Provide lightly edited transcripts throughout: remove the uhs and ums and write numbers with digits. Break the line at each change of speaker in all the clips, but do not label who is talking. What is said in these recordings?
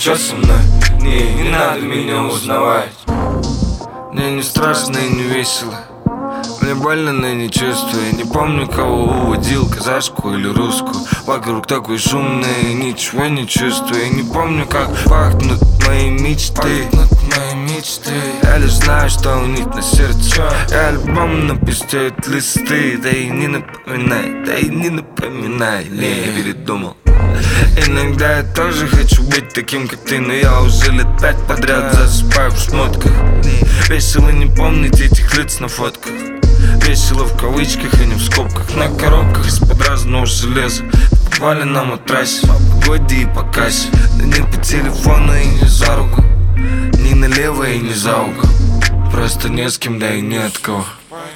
что со мной. Не надо меня узнавать. Мне не страшно и не весело. Мне больно, но я не чувствую. Не помню, кого уводил, казашку или русскую. Вокруг такой шумный, ничего не чувствую. Не помню, как пахнут мои мечты. Я лишь знаю, что у них на сердце. Я альбом написывают листы. Да и не напоминай, я передумал. Иногда я тоже хочу быть таким, как ты, но я уже лет 5 подряд засыпаю в шмотках. Весело не помнить этих лиц на фотках. Весело в кавычках, а не в скобках. На коробках из-под разного железа. Покупали на матрасе, по погоде и по кассе. Да нет по телефону и не за руку, ни налево и не за угол. Просто не с кем, да и не от кого.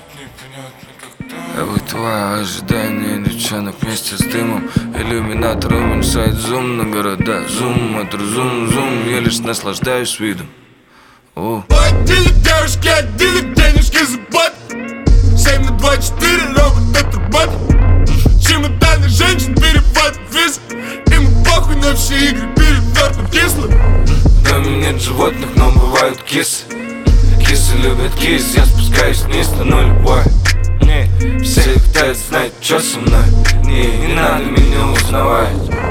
Я вытываю ожидания девчонок вместе с дымом. Иллюминатор уменьшает зум на города. Зум, зум, я лишь наслаждаюсь видом.
Отдели девушки, отдели денежки за бот. 7/24, робот от работы. Чемоданы женщин, перевод виза. Им похуй на все игры, перевернут кисло.
В доме нет животных, но бывают кисы. Кисы любят кис, я спускаюсь вниз на нулевой. Все хотят знать, что со мной. Не надо меня узнавать.